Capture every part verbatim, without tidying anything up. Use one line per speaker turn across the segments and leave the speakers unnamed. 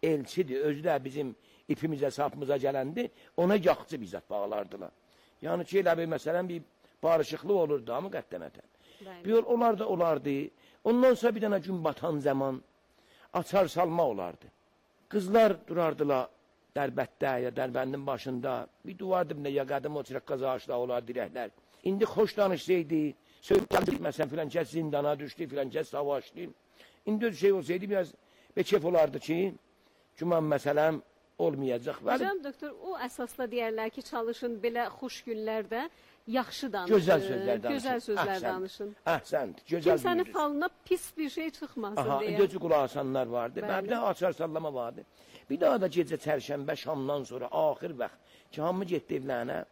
elçidir, özü də bizim ipimizə, sapımıza gələndi, ona yaxçı bizzat bağlardılar. Yəni ki, elə bir məsələn bir barışıqlıq olurdu, amma qəddəmətən. Bir yol onlar da olardı. Ondan sonra bir dənə gün batan zaman açar salma olardı. Qızlar durardılar dərbətdə ya dərbəndin başında. Bir duvar dibində ya qədim o çirəqqaz ağaçlar olar, dirəklər. İndi xoş danışsaydı, söyləyəcək, məsələn, filan kəs zindana düşdü, filan kəs savaşdı. İndi öz şey olsaydı, biraz bekef olardı ki, güman məsələm olmayacaq.
Hocam, doktor, o əsasla deyərlər ki, çalışın belə xoş günlərdə yaxşı danışın.
Gözəl sözlər danışın.
Gözəl sözlər danışın.
Əhsənd, gözəl
kimsənin falına pis bir şey çıxmasın
Aha,
deyə.
Gözü qulaq asanlar vardı. Bir də açar sallama vardı. Bir daha da gecə çərşənbə şamdan sonra, axır vaxt ki, hamı getdi evlərinə.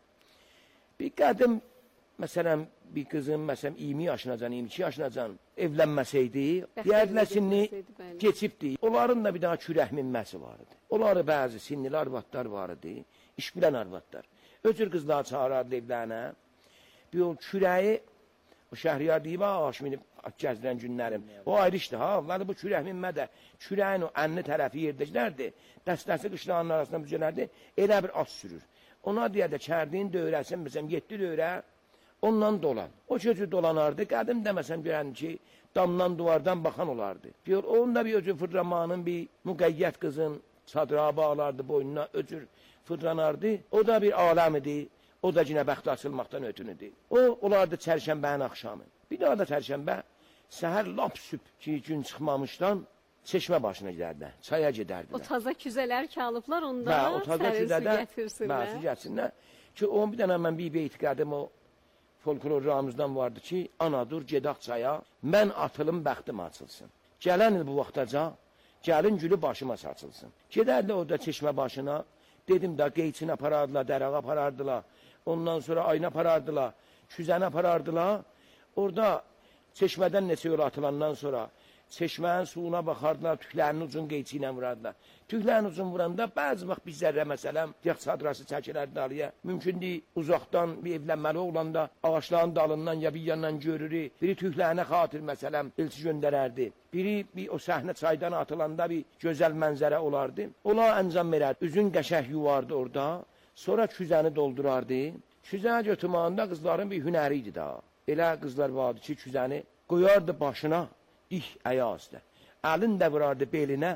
Bir qədim, məsələn, bir qızın, məsələn, iyirmi yaşınacan, iyirmi iki yaşınacan evlənməsəydi, deyərdilər sinni keçibdi. Onların da bir daha kürək minməsi vardı. Onları bəzi sinnili arvadlar vardı, iş bilən arvadlar. Öcür qızlar çağırardı evlərinə. Bir yol kürəyi, o şəhriyar deyib, ağaç minib gəzdirən günlərim. O ayrı işdir, ha, vəli bu kürək minmə də, kürəyin o ənli tərəfi yerdəkilərdir, dəstəsi qışlarının arasında büzələrdir, elə bir az sürür. Ona deyə də kərdiyin dövrəsin, məsələn, yetdi dövrə, ondan dolan. O çocuğu dolanardı, qədim deməsəm görən ki, damdan, duvardan baxan olardı. Diyor, onun da bir öcür fırlamanın, bir müqəyyət qızın çadrabı alardı boynuna, öcür fırlanardı. O da bir aləm idi, o da yine bəxti açılmaqdan ötünüdür. O, olardı çərşənbənin axşamı. Bir daha da çərşənbə, səhər lap süb ki, gün çıxmamışdan çeşmə başına gedərdilər, çaya gedərdilər.
O taza küzələr ki alıblar, ondan sərin su gətirsinlər.
Bəzi gətirsinlər. Ki, o bir dənə mən bir beyt qədim o folklorlarımızdan vardı ki, ana dur, gedaq çaya, mən atılım, bəxtim açılsın. Gələn il bu vaxtaca, gəlin gülü başıma saçılsın. Gedərdi orada çeşmə başına, dedim da qeyçini aparardılar, dərağa aparardılar, ondan sonra ayna aparardılar, küzəni aparardılar. Orada çeşmədən neçə yol atılandan sonra çeşmənin suyuna baxardılar, tüklərinin ucun qeyçi ilə vurardılar. Tüklərin ucun vuranda bəzi vaxt bir zərrə məsələm, yağ çadrası çəkilərdi alıya. Mümkündür, uzaqdan bir evlənməli oğlanda ağaçların dalından ya bir yandan görürü, biri tüklərinə xatir məsələm, elçi göndərərdi. Biri bir o səhnə çaydan atılanda bir gözəl mənzərə olardı. Ola əncam verərdi. Üzün qəşəh yuvardı orada, sonra küzəni doldurardı. Küzəni götürmağında qızların bir hünəri idi daha. Elə qızlar vardı ki, küzəni qoyardı başına, dik əyazdı. Əlin də vurardı belinə,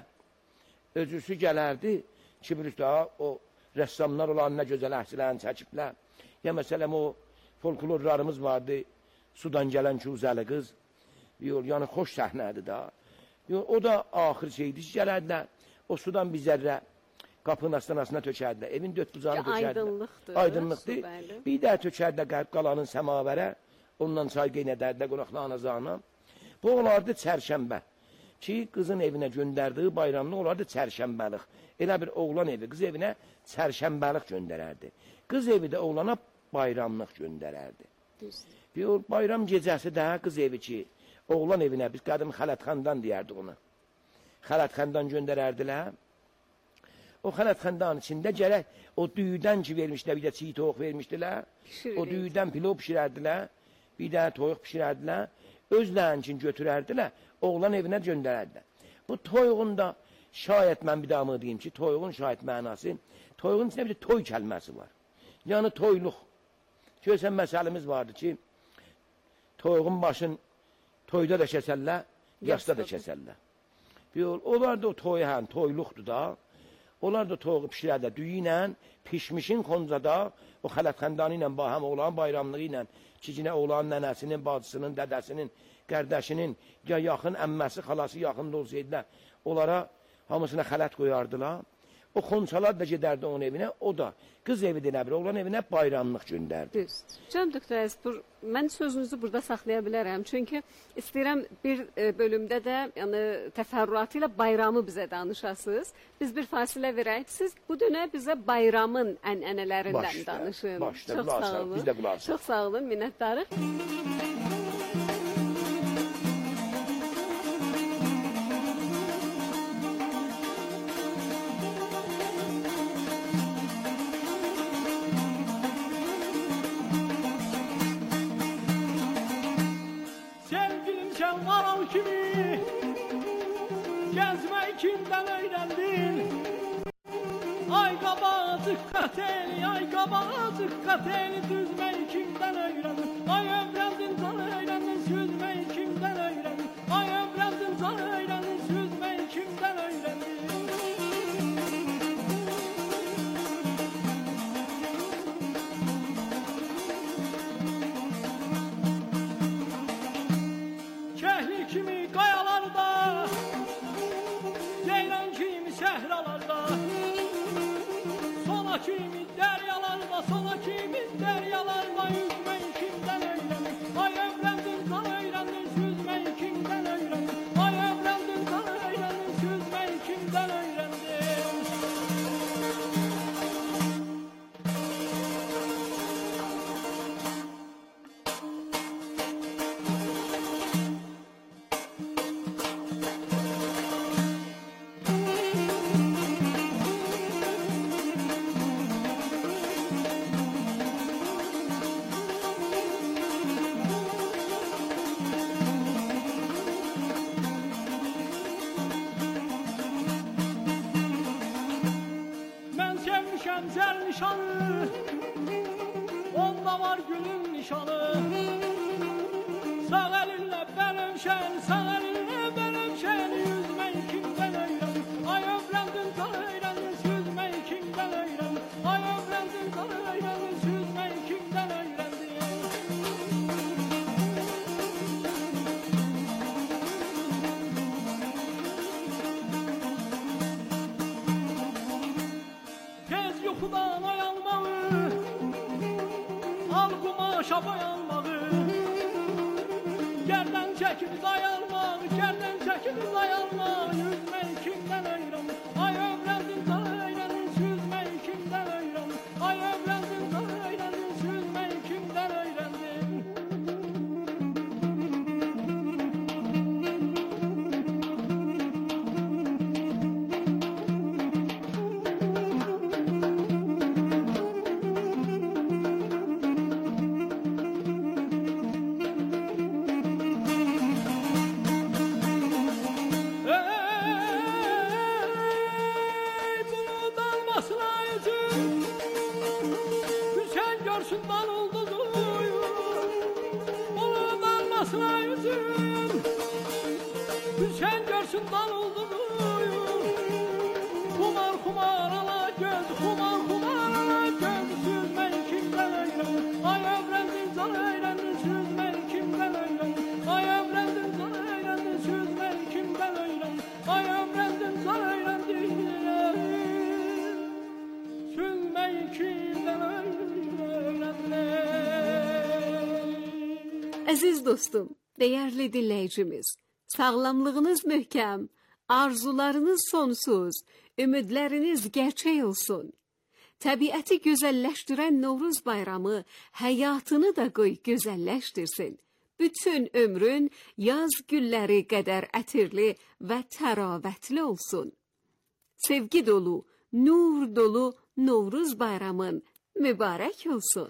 özüsü gələrdi, kibrit daha o rəssamlar olan nə gözəl əhsilərini çəkiblər. Ya məsələn o folklorlarımız vardı, sudan gələn kuzəli qız, yəni xoş səhnədir da. O da axır şeydi, gələrdilər, o sudan bir zərrə qapının astanasına tökərdilər, evin dörd bucağını tökərdilər.
Aydınlıqdır.
Aydınlıqdır. Bir də tökərdilər qərb qalanın səmavərə, ondan çay qeynədərdilər qonaqların azağına. Bu olardı çərşənbə ki, qızın evinə göndərdiyi bayramlı olardı çərşənbəlik. Elə bir oğlan evi qız evinə çərşənbəlik göndərərdi. Qız evi də oğlana bayramlıq göndərərdi. Bir bayram gecəsi də qız evi ki, oğlan evinə, biz qədim xələtxandan deyərdik onu. Xələtxandan göndərərdilər. O xələtxandanın içində gərək o düyüdən ki vermişdilər, bir də çiğ toyuq vermişdilər. O düyüdən pilov pişirərdilər, bir də toyuq pişirərdilər. Özlərin üçün götürərdilər, oğlan evinə göndərərdilər. Bu toyuğun da şayət mən bir daha mı deyim ki, toyuğun şayət mənası, toyuğun içində bir toy kəlməsi var. Yəni toyluq. Görsən məsəlimiz vardı ki, toyuğun başın toyda da kəsərlər, yasda da kəsərlər. Onlar da o toyu həm, toyluqdur da. Onlar da toyuğu pişirərlər düyü ilə, pişmişin xoncada, o xələtxəndanı ilə, həm oğlanın bayramlığı ilə, kicinə oğlanın nənəsinin, bacısının, dədəsinin, qərdəşinin, ya yaxın əmməsi, xalası yaxında olsaydılar, onlara hamısına xələt qoyardılar. O xonçalar da gedərdi onun evinə, o da qız evi dinəbir, oğlan evinə bayramlıq göndərdi.
Düzdür. Canım doktor Əzbur, mən sözünüzü burada saxlaya bilərəm. Çünki istəyirəm bir e, bölümdə də yəni, təfərrüatı ilə bayramı bizə danışasınız. Biz bir fasilə verək. Siz bu dönə bizə bayramın ənənələrindən başda, danışın.
Başda,
Çox sağ olun.
Biz də qulaq asaq.
Çox sağ olun, minnətdarıq.
Kimi gezmek kimden öğrendin? qabağa diqqət eyni, ay qabağa diqqət eyni, düzməyi kimdən öyrəndin? Ay övrəndin can öyrəndin, süzməyi kimdən öyrəndin? Ay övrəndin can öyrəndin, süzməyi kimdən öyrəndin? Kəhli kimi qayalarda, Ceylan kimi səhralarda, Sona kimi dəryalarda, Sona kimi dəryalarda, Yüzməyi kimdən öyrəndin? Ay övrəndin can öyrəndin, süzməyi kimdən öyrəndin? Ay övrəndin can öyrəndin, süzməyi kimdən öyrəndin? Mən sevmişəm zər nişanı, onda var gülün nişanı. Sağ əlinlə bənövşəni, sağ əlinlə bənövşəni, yüzməyi kimdən öyrəndin? Ay övrəndin can öyrəndin, süzməyi kimdən öyrəndin? Ay övrəndin can öyrəndin, süzməyi kimdən öyrəndin? Tez yuxudan oyanmağı, al qumaşa boyanmağı, Gərdən çəkib dayanmağı, gərdən çəkib dayanmağı, Yüzməyi kimdən öyrəndin? Ay övrəndin can öyrəndin, süzməyi kimdən öyrəndin? Ay övrəndin can öyrəndin, süzməyi kimdən öyrəndin? Ey bulut almasına üzüm, Hüseyin görsün dan ulduzuyu. Bulut almasına üzüm, Hüseyin görsün dan ulduzuyu. Kumar kumar ala göz, kumar kumar ala göz, süzməyi kimdən öyrəndin? Ay övrəndin can öyrəndin, süzməyi kimdən öyrəndin? Ay övrəndin can öyrəndin, süzməyi kimdən öyrəndin? Ay övrəndin can öyrəndin, süzməyi kimdən öyrəndin?
Əziz dostum, dəyərli dinləyicimiz, sağlamlığınız möhkəm, arzularınız sonsuz, ümidləriniz gerçək olsun. Təbiəti gözəlləşdirən Novruz bayramı həyatını da qoy gözəlləşdirsin. Bütün ömrün yaz gülləri qədər ətirli və təravətli olsun. Sevgi dolu, nur dolu Novruz bayramın mübarək olsun.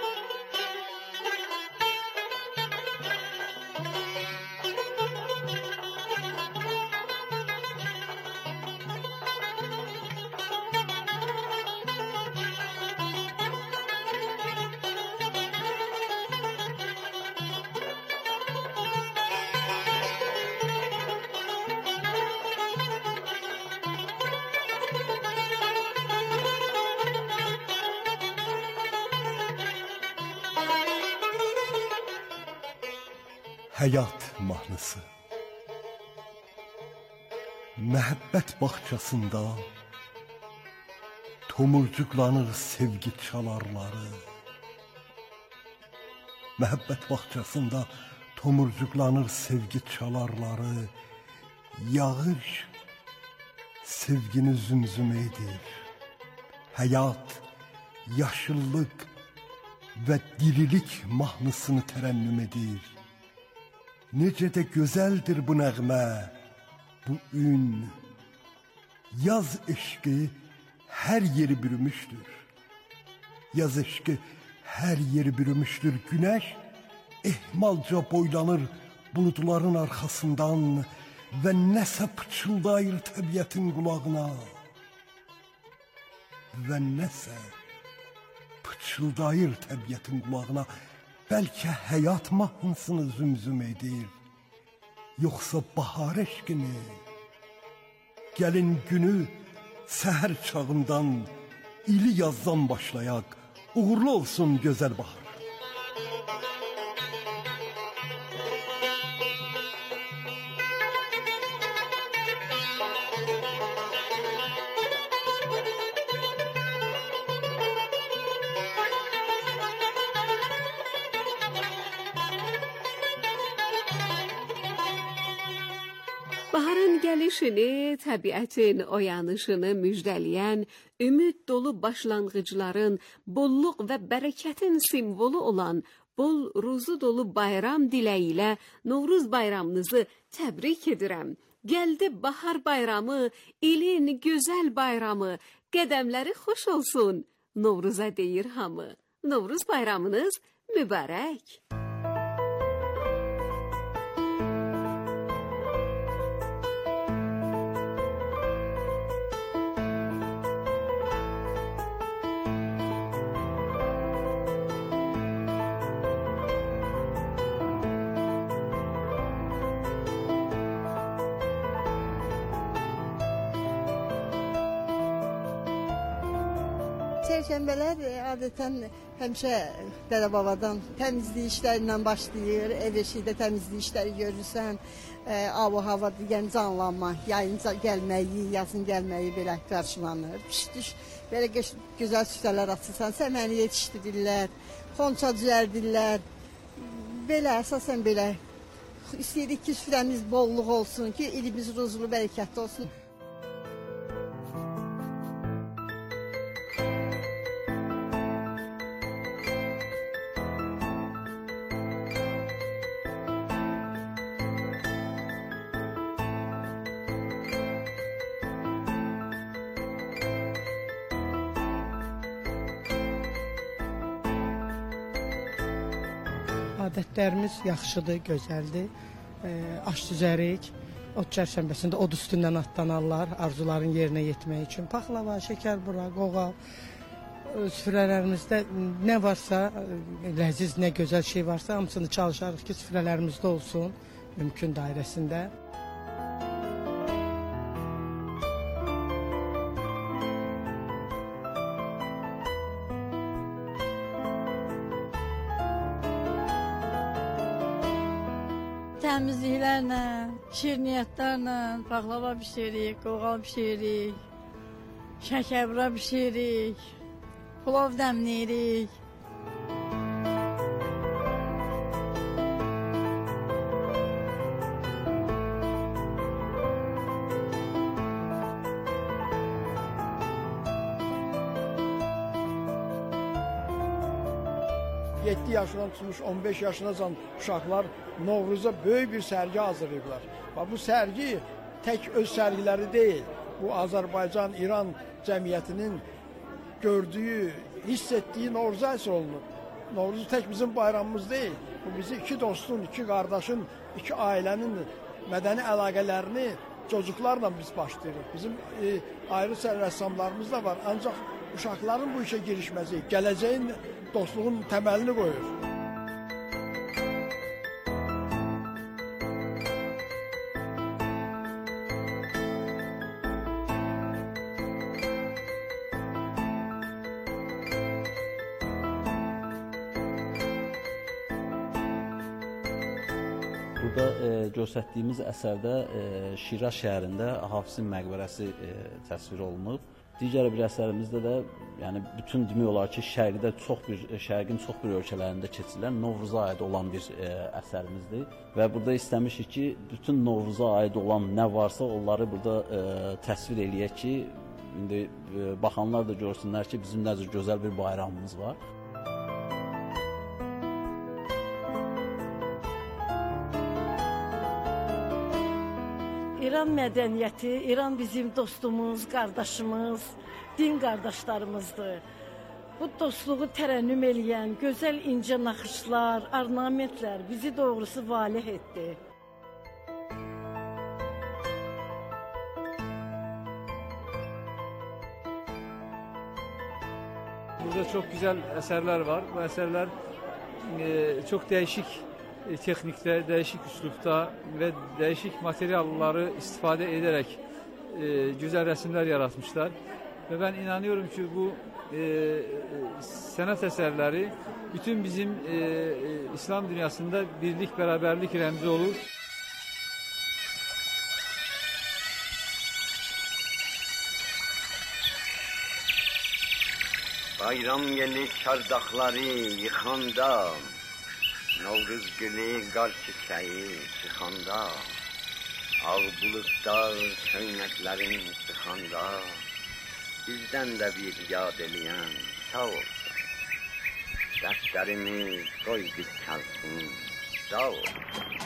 Həyat mahnısı. Məhəbbət bağçasında tomurcuqlanır sevgi çalarları. Məhəbbət bağçasında tomurcuqlanır sevgi çalarları. Yağış sevgini zümzümə edir. Həyat, yaşıllıq və dirilik mahnısını tərənnüm edir. Necə də gözəldir bu nəğmə, bu ün. Yaz eşqi hər yeri bürümüşdür. Yaz eşqi hər yeri bürümüşdür. Günəş ehmalca boylanır buludların arxasından və nəsə pıçıldayır təbiətin qulağına. və nəsə pıçıldayır təbiətin qulağına. Bəlkə həyat mahnısını zümzüm edir, yoxsa bahar eşqini. Gəlin günü səhər çağından, ili yazdan başlayaq, uğurlu olsun gözəl bahar.
Baharın gəlişini, təbiətin oyanışını müjdələyən, ümid dolu başlanğıcların, bolluq və bərəkətin simvolu olan bol ruzu dolu bayram diləyi ilə Novruz bayramınızı təbrik edirəm. Gəldi bahar bayramı, ilin gözəl bayramı, qədəmləri xoş olsun, Novruza deyir hamı. Novruz bayramınız mübarək.
Çərşənbələr adətən həmişə dədə-babadan təmizlik işlərindən başlayır, ev eşikdə təmizlik işləri görürsən, e, ab-hava digər canlanma, yayın gəlməyi, yazın gəlməyi belə qarşılanır. Pişdiş, belə gözəl süfrələr açırsan, səməni yetişdirirlər, xonça düzəldirlər. Belə, əsasən belə. İstəyirik ki, süfrəmiz bolluq olsun, ki, ilimiz ruzlu, bərəkətli olsun.
Adətlərimiz yaxşıdır, gözəldir. E, aş düzərik, ot çərşənbəsində od üstündən atlanarlar, arzuların yerinə yetmək üçün. Paxlava, şəkər bura, qoğal, e, süfrələrimizdə nə varsa, e, ləziz, nə gözəl şey varsa, hamısını çalışarıq ki, süfrələrimizdə olsun, mümkün dairəsində.
Təmizliklərlə, şirniyyətlərlə, paxlava bişiririk, qoğal bişiririk, şəkərbura bişiririk, plov dəmləyirik.
yeddi yaşından tutmuş on beş yaşınacan uşaqlar Novruza böyük bir sərgi hazırlayıblar. Bu sərgi tək öz sərgiləri deyil, bu Azərbaycan-İran cəmiyyətinin gördüyü, hiss etdiyi Novruza əsr olunur. Novruz tək bizim bayramımız deyil, bu bizi iki dostun, iki qardaşın, iki ailənin mədəni əlaqələrini çocuklarla biz başlayırıq. Bizim e, ayrı rəssamlarımız da var, ancaq uşaqların bu işə girişməsi, gələcəyin dostluğun təməlini qoyur.
Burada e, göstərdiyimiz əsərdə e, Şiraz şəhərində Hafizin məqbərəsi e, təsvir olunub. Digər bir əsərimizdə də, yəni bütün demək olar ki, şərqdə çox bir şərqin çox bir ölkələrində keçirilən Novruza aid olan bir e, əsərimizdir və burada istəmişik ki, bütün Novruza aid olan nə varsa onları burada e, təsvir eləyək ki, indi e, baxanlar da görsünlər ki, bizim necə gözəl bir bayramımız var.
İran mədəniyyəti, İran bizim dostumuz, qardaşımız, din qardaşlarımızdır. Bu dostluğu tərənnüm eləyən gözəl incə naxışlar, ornamentlər bizi doğrusu valeh etdi.
Burada çok güzel eserler var. Bu eserler e, çok değişik e, teknikte, değişik üslupta ve değişik materyalları istifade ederek e, güzel resimler yaratmışlar. Ve ben inanıyorum ki bu e, sanat eserleri bütün bizim e, e, İslam dünyasında birlik, beraberlik remzi olur.
Bayram gelir çardakları yıkanda, Novruz günü kar çiçeği çıkanda, Ağ bulutlar söyneklerin sıkanda, Bizden de bir yad eleyen sağ olsun. Derslerimiz koy bir çalsın, sağ olsun.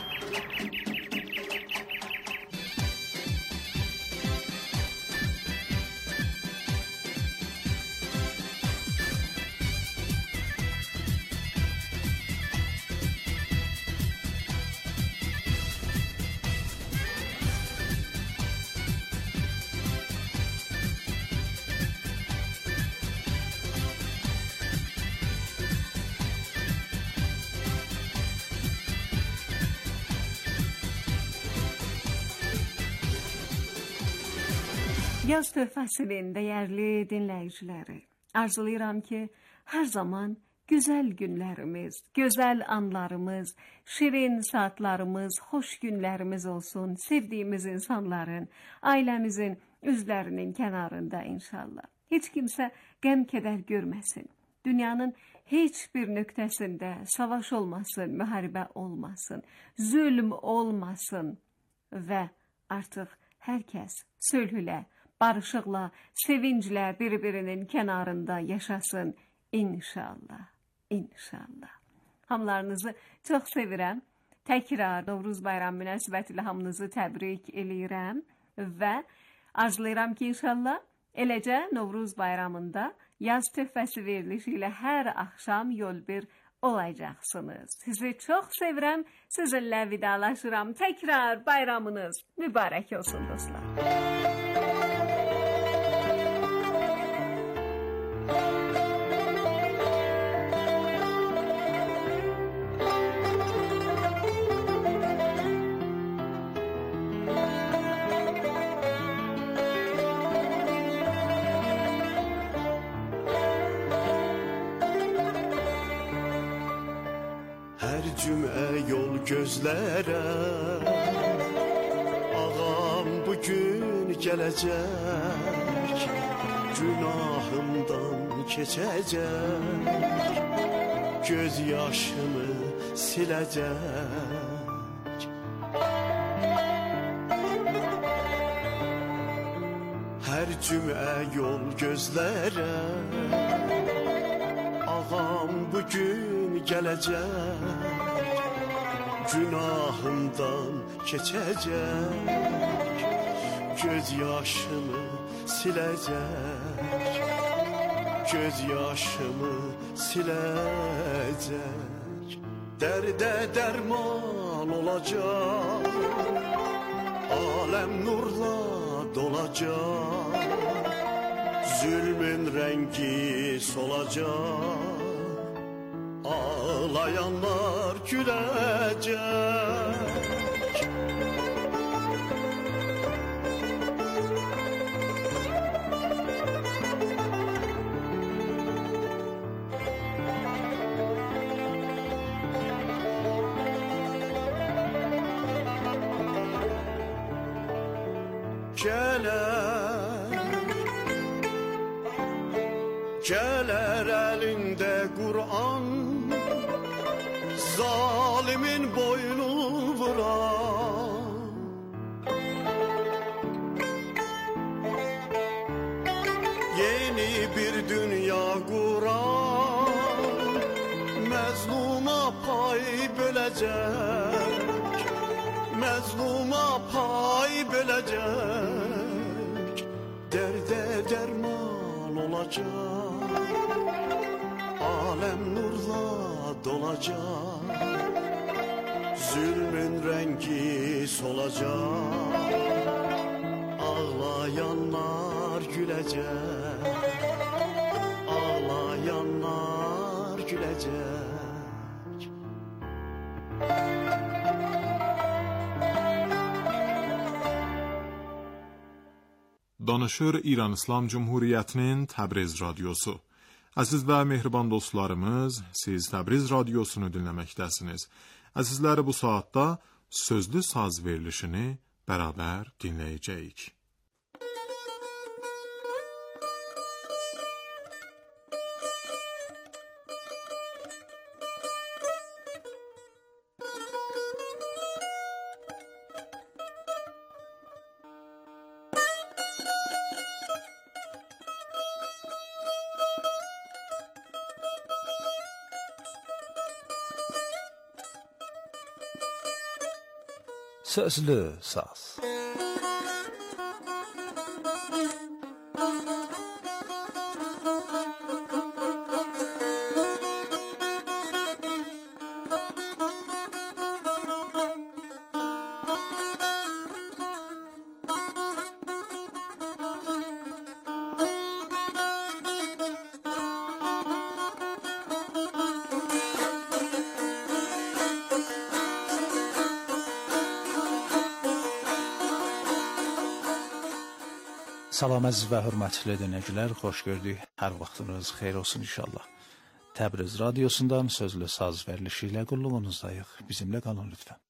Yaz Töhfəsinin dəyərli dinləyiciləri, arzulayıram ki, hər zaman gözəl günlərimiz, gözəl anlarımız, şirin saatlarımız, xoş günlərimiz olsun, sevdiyimiz insanların, ailəmizin üzlərinin kənarında inşallah. Heç kimsə qəm-kədər görməsin. Dünyanın heç bir nöqtəsində savaş olmasın, müharibə olmasın, zülm olmasın və artıq hər kəs sülhülə, barışıqla, sevinclə bir-birinin kənarında yaşasın inşallah, inşallah. Hamılarınızı çox sevirəm. Təkrar Novruz bayramı münasibətilə hamınızı təbrik eləyirəm və arzulayıram ki, inşallah eləcə Novruz bayramında yaz töhfəsi verilişi ilə hər axşam yol bir olacaqsınız. Sizi çox sevirəm, sizinlə vidalaşıram. Təkrar bayramınız mübarək olsun dostlar.
Cümə yol gözlərə, ağam bugün gələcək, günahımdan keçəcək, göz yaşımı siləcək. Hər cümə yol gözlərə, ağam bugün gələcək, günahımdan keçəcək, göz yaşımı siləcək, göz yaşımı siləcək. Dərdə dərman olacaq, aləm nurla dolacaq, zülmün rəngi solacaq, ağlayanlar gülecek. Geler, geler elinde Kur'an, zalimin boynu vuran. Yeni bir dünya kuran, mezluma pay bölecek, mezluma pay bölecek, derde derman olacak, alem nurla dolacak, zulmün rengi solacak, ağlayanlar gülecek, ağlayan güləcək.
Danışır İran İslam Cumhuriyyətinin Təbriz radiosu. Əziz və mehriban dostlarımız, siz Təbriz radiosunu dinləməkdəsiniz. Əzizləri, bu saatda sözlü saz verilişini bərabər dinləyəcəyik.
Sözlü saz. Salam əziz və hörmətli dinləyicilər, xoş gördük. Hər vaxtınız xeyir olsun inşallah. Təbriz radiosundan sözlü saz verilişi ilə qulluğunuzdayıq. Bizimlə qalın lütfən.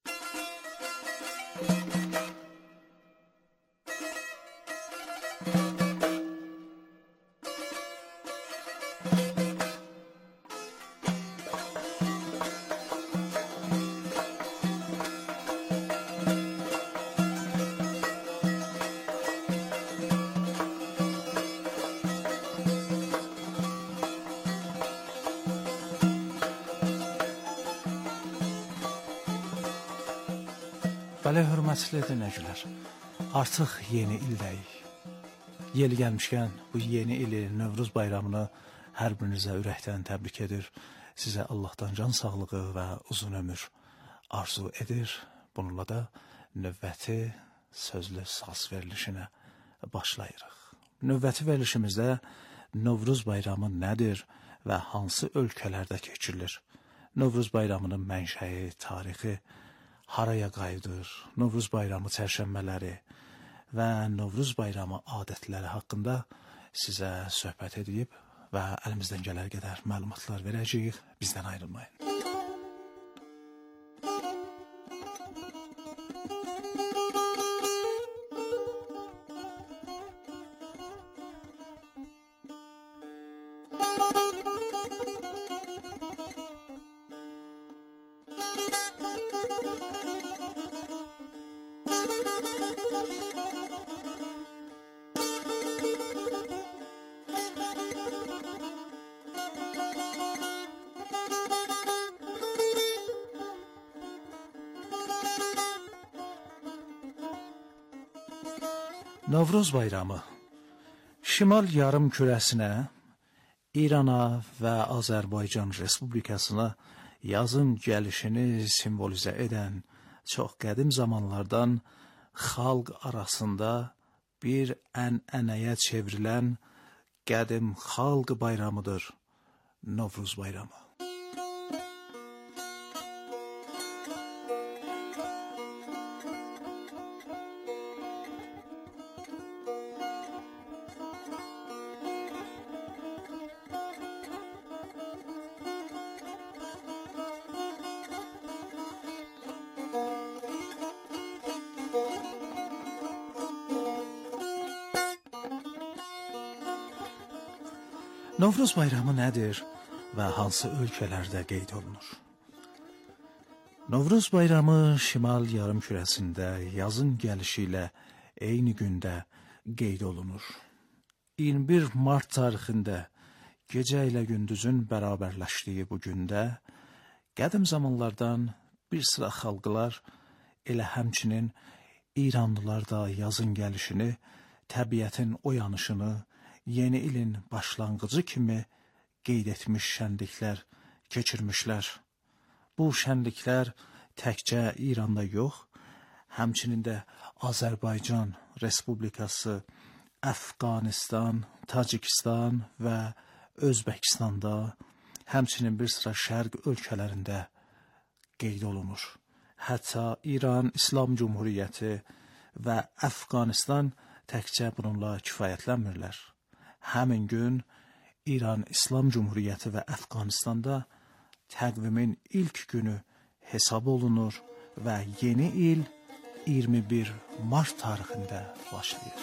Bəli, hörmətli dinləyicilər, artıq yeni ildəyik. Yel gəlmişkən bu yeni ili, Novruz bayramını hər birinizə ürəkdən təbrik edir. Sizə Allahdan can sağlığı və uzun ömür arzu edir. Bununla da növbəti sözlü saz verilişinə başlayırıq. Növbəti verilişimizdə Novruz bayramı nədir və hansı ölkələrdə keçirilir? Novruz bayramının mənşəyi, tarixi, haraya qayıdır, Novruz bayramı çərşənbələri və Novruz bayramı adətləri haqqında sizə söhbət edib və əlimizdən gələr qədər məlumatlar verəcəyik. Bizdən ayrılmayın. Novruz bayramı Şimal yarım kürəsinə, İrana və Azərbaycan Respublikasına yazın gəlişini simvolizə edən çox qədim zamanlardan xalq arasında bir ənənəyə çevrilən qədim xalq bayramıdır Novruz bayramı. Novruz bayramı nədir və hansı ölkələrdə qeyd olunur? Novruz bayramı şimal yarımkürəsində yazın gəlişi ilə eyni gündə qeyd olunur. iyirmi bir mart tarixində gecə ilə gündüzün bərabərləşdiyi bu gündə qədim zamanlardan bir sıra xalqlar, elə həmçinin İranlılar da yazın gəlişini, təbiətin oyanışını, yeni ilin başlanğıcı kimi qeyd etmiş şənliklər keçirmişlər. Bu şənliklər təkcə İranda yox, həmçinin də Azərbaycan Respublikası, Əfqanistan, Tacikistan və Özbəkistanda, həmçinin bir sıra şərq ölkələrində qeyd olunur. Hətta İran İslam Cümhuriyyəti və Əfqanistan təkcə bununla kifayətlənmirlər. Həmin gün İran İslam Cümhuriyyəti və Əfqanistanda təqvimin ilk günü hesab olunur və yeni il iyirmi bir mart tarixində başlayır.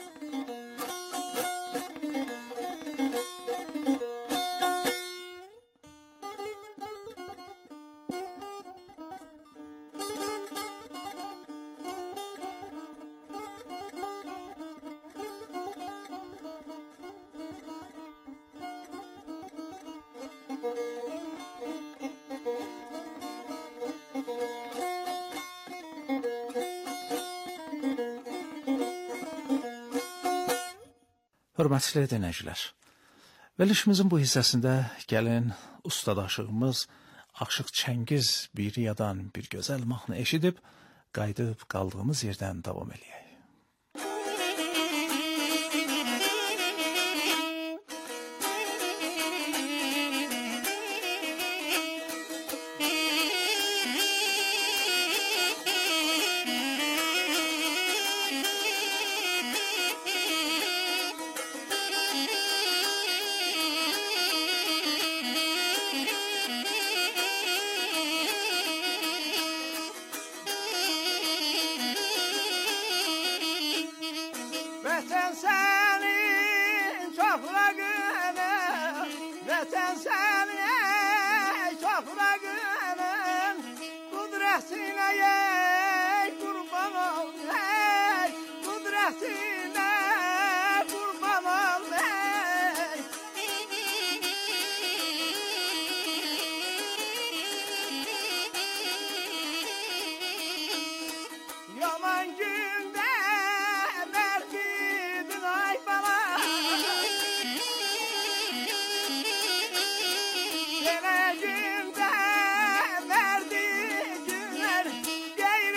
Hörmətli dinləyicilər, verilişimizin bu hissəsində gəlin ustadaşığımız Aşıq Çəngiz Biriyadan bir gözəl mahnı eşidib, qayıdıb qaldığımız yerdən davam eləyək.
Vətən sənin toprağını, vətən sənin toprağının qudrətinə ey qurban ol, ey qudrətinə qurban ol, ey. Yaman gündə Geleceğimde verdi günler, geyb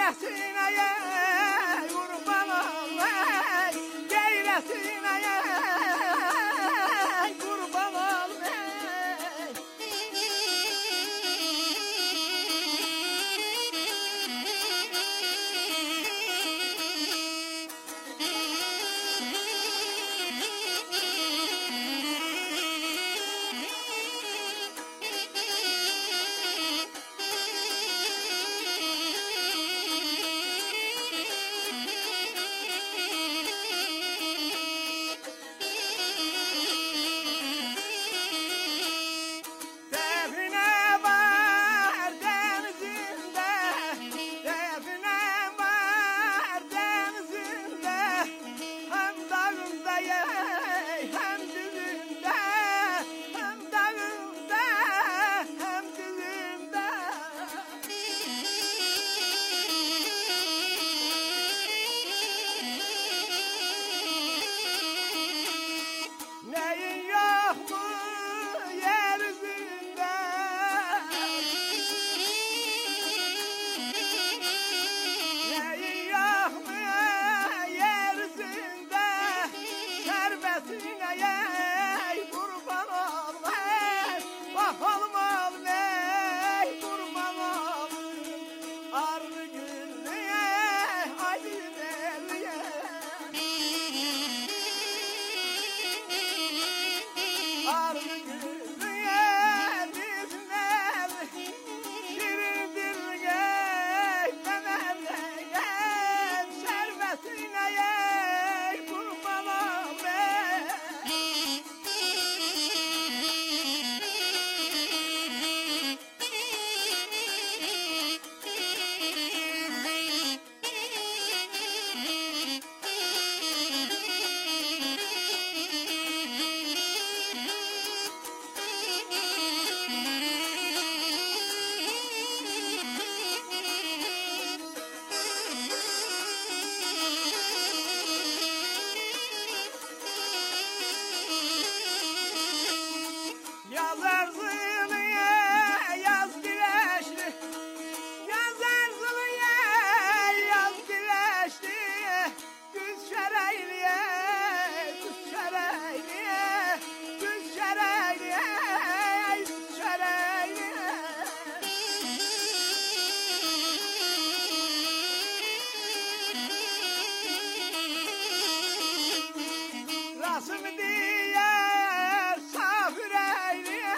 Rasım diyer saf yüreğliye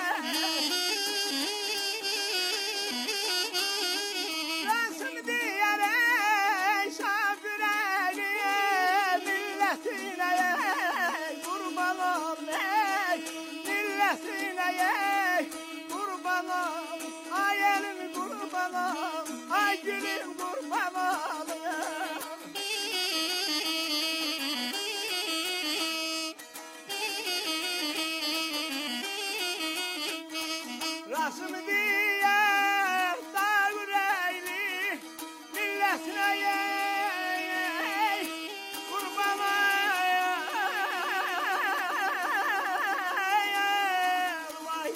Rasım diyer ey saf yüreğliye Milletine ey kurbanım ey Milletine ey kurbanım Ay elim kurbanım ay gülüm kurbanım Rasım diyer dağ yüreğli milletine ey kurbanım vay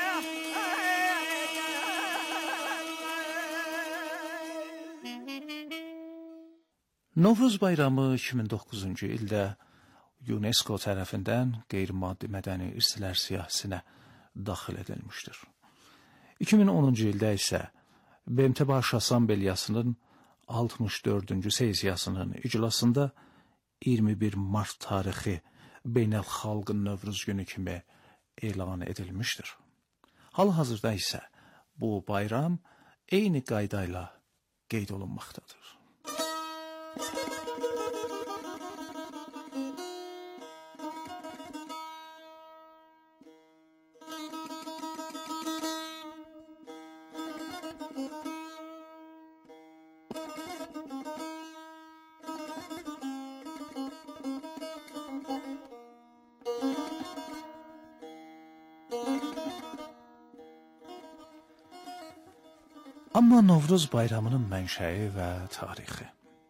Novruz bayramı iki min doqquzuncu ildə UNESCO tərəfindən qeyri-maddi mədəni irslər siyahısına daxil edilmişdir. iki min onuncu ildə isə B M T Baş Assambleyasının altmış dördüncü sessiyasının iclasında iyirmi bir mart tarixi Beynəlxalq Novruz günü kimi elan edilmişdir. Hal-hazırda isə bu bayram eyni qaydayla qeyd olunmaqdadır. Amma Novruz bayramının mənşəyi və tarixi.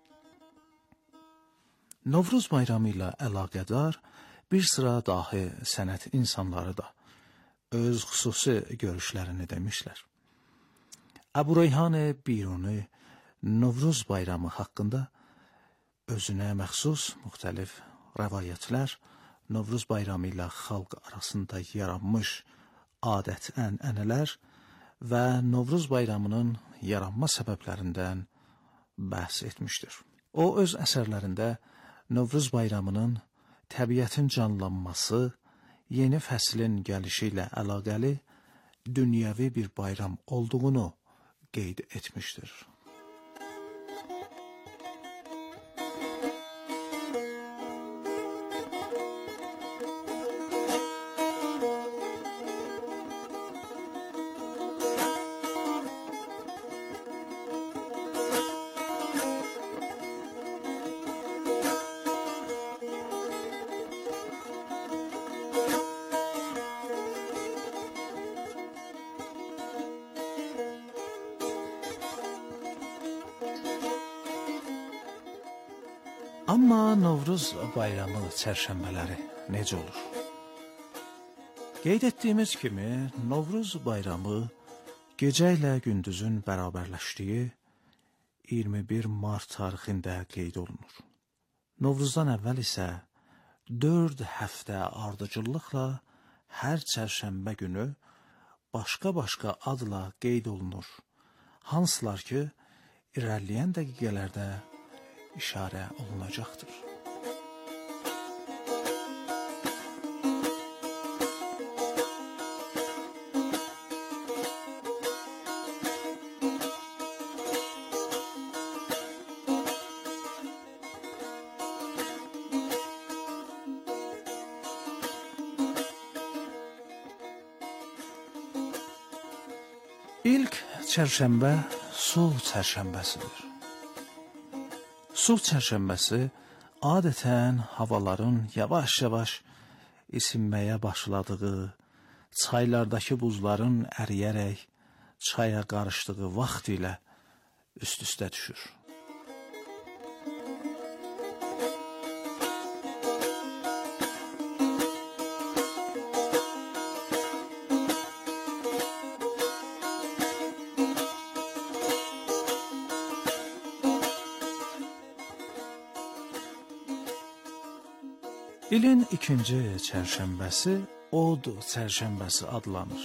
Novruz bayramı ilə əlaqədar bir sıra dahi sənət insanları da öz xüsusi görüşlərini demişlər. Əbu Reyhan Biruni Novruz bayramı haqqında özünə məxsus müxtəlif rəvayətlər, Novruz bayramı ilə xalq arasında yaranmış adət-ənənələr və Novruz bayramının yaranma səbəblərindən bəhs etmişdir. O, öz əsərlərində Novruz bayramının təbiətin canlanması, yeni fəslin gəlişi ilə əlaqəli dünyəvi bir bayram olduğunu qeyd etmişdir. Amma Novruz bayramı çərşənbələri necə olur? Qeyd etdiyimiz kimi, Novruz bayramı gecə ilə gündüzün bərabərləşdiyi iyirmi bir mart tarixində qeyd olunur. Novruzdan əvvəl isə dörd həftə ardıcıllıqla hər çərşənbə günü başqa-başqa adla qeyd olunur. Hansılar ki, irəliləyən dəqiqələrdə işarə olunacaqdır. İlk çərşənbə Sulh çərşənbəsidir. Sulh çərşənbəsi adətən havaların yavaş-yavaş isinməyə başladığı, çaylardakı buzların əriyərək çaya qarışdığı vaxt ilə üst-üstə düşür. İlin ikinci çərşənbəsi Od çərşənbəsi adlanır.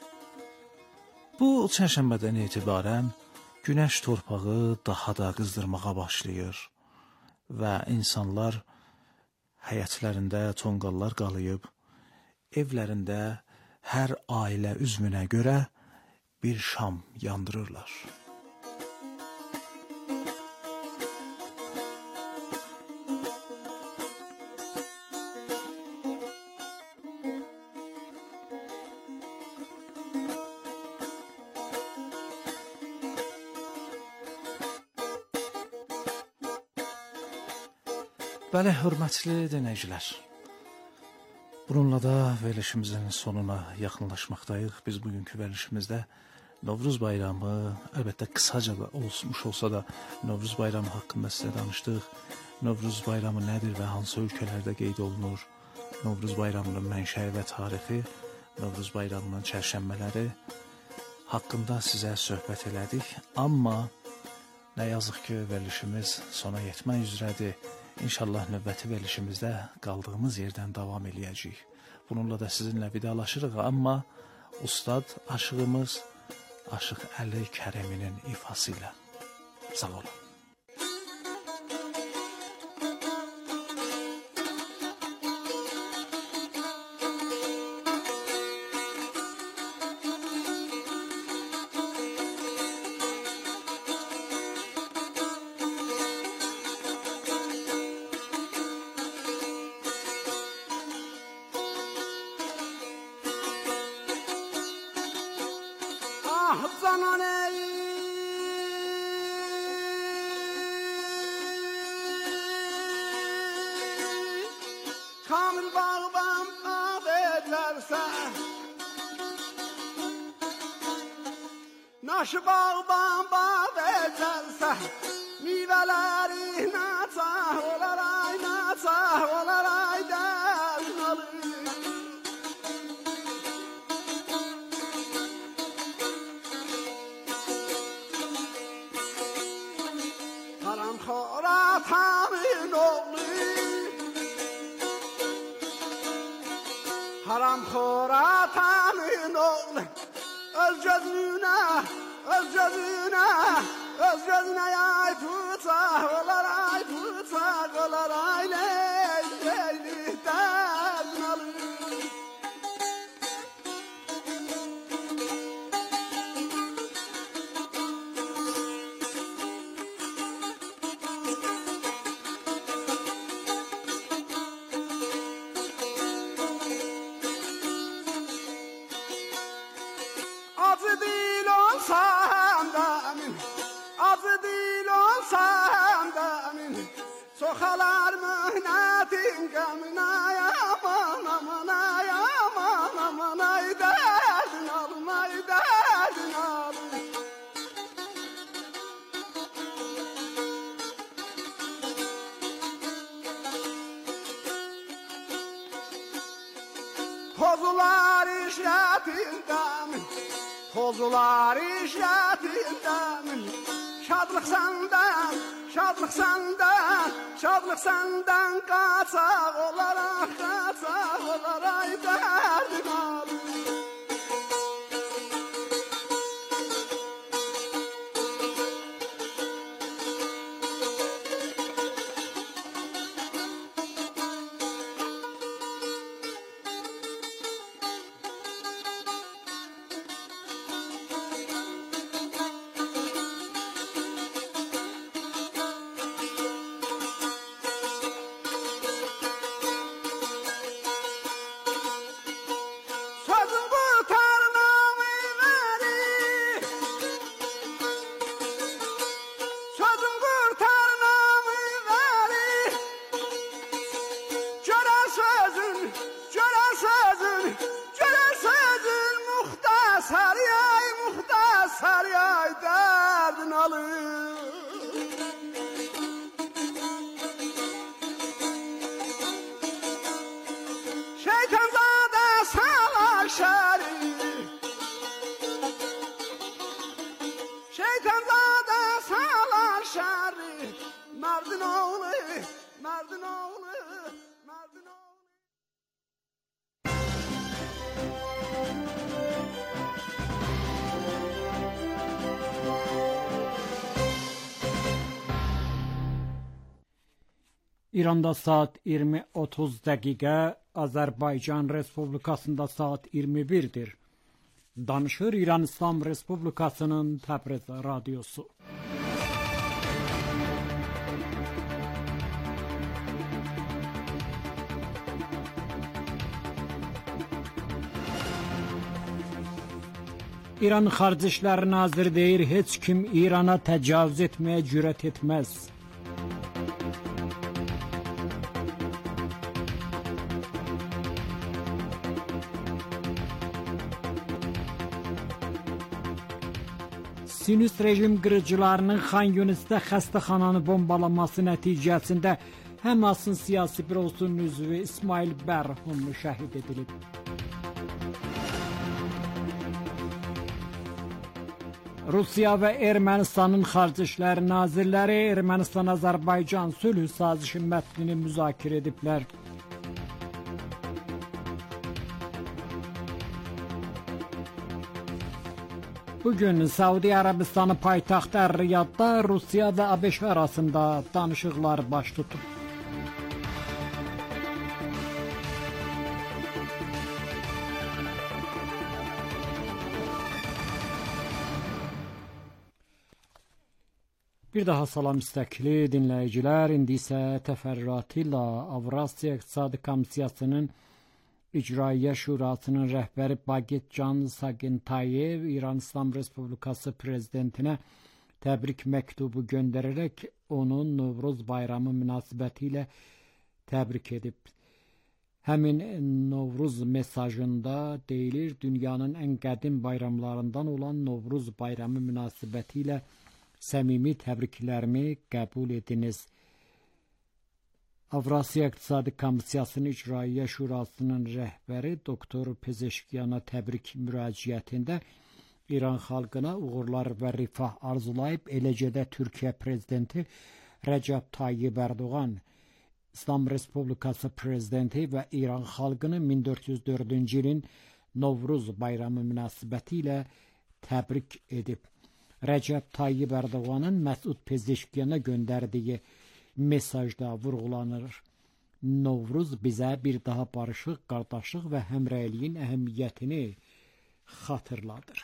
Bu çərşənbədən etibarən günəş torpağı daha da qızdırmağa başlayır və insanlar həyətlərində tonqallar qalayıb, evlərində hər ailə üzvünə görə bir şam yandırırlar. Bəli, hörmətli dinləyicilər, bununla da verilişimizin sonuna yaxınlaşmaqdayıq. Biz bugünkü verilişimizdə Novruz bayramı, əlbəttə qısaca da olmuş olsa da Novruz bayramı haqqında sizə danışdıq. Novruz bayramı nədir və hansı ölkələrdə qeyd olunur? Novruz bayramının mənşəyi və tarixi, Novruz bayramının çərşənbələri haqqında sizə söhbət elədik. Amma nə yazıq ki, verilişimiz sona yetmək üzrədir. İnşallah növbəti verilişimizdə qaldığımız yerdən davam eləyəcəyik. Bununla da sizinlə vidalaşırıq, amma ustad aşığımız Aşıq Əli Kərəminin ifası ilə. Sağ olun.
Naşı bağban bağ edersə, meyvələri naçah olar ay, naçah olar ay dərnalı. Haramxor atamın oğlu, haramxor atamın oğlu, öz gözünə, öz gözünə, öz gözünə ay tutaq olar, ay tutaq olar, ay leyli, leyli dərnalı. Acı dil olsam da min, acı dil olsam da min, soxalar mühnetin qəminə, aman aman ay, aman aman ay, dərdin alım ay, dərdin alım. Tozular işlətindən, tozular işlətindən, şadlıq səndən, şadlıq səndən, şadlıq səndən qaçaq olaraq, qaçaq olaraq, ay dərdin alım.
İranda saat iyirmi otuz dəqiqə, Azərbaycan Respublikasında saat iyirmi birdir. Danışır İran İslam Respublikasının Təbriz radiosu. İran Xarici İşlər Naziri deyir, heç kim İrana təcavüz etməyə cürət etməz. Siyonist rejim qırıcılarının Xan Yunisdə xəstəxananı bombalaması nəticəsində Həmasın siyasi bürosunun üzvü İsmail Bərhum şəhid edilib. Rusiya və Ermənistanın Xarici İşlər Nazirləri Ermənistan-Azərbaycan sülh sazişi mətnini müzakirə ediblər. Bugün Səudi Ərəbistanı paytaxtı Riyadda Rusiya və ABŞ arasında danışıqlar baş tutub. Bir daha salam istəkli dinləyicilər, indi isə təfərrüatı ilə Avrasiya İqtisadi Komissiyasının İcraiyyə Şurasının rəhbəri Baget Can Sagentayev İran İslam Respublikası prezidentinə təbrik məktubu göndərərək onun Novruz bayramı münasibətilə təbrik edib. Həmin Novruz mesajında deyilir, dünyanın ən qədim bayramlarından olan Novruz bayramı münasibətilə səmimi təbriklərimi qəbul ediniz. Avrasiya İqtisadi Komissiyasının İcraiyyə Şurasının rəhbəri Doktor Pezeşkiyana təbrik müraciətində İran xalqına uğurlar və rifah arzulayıb, eləcə də Türkiyə prezidenti Rəcəb Tayyib Ərdoğan, İslam Respublikası prezidenti və İran xalqını min dörd yüz dördüncü ilin Novruz bayramı münasibətilə təbrik edib. Rəcəb Tayyib Ərdoğanın Məsud Pezeşkiyana göndərdiyi mesajda vurğulanır. Novruz bizə bir daha barışıq, qardaşlıq və həmrəyliyin əhəmiyyətini xatırladır.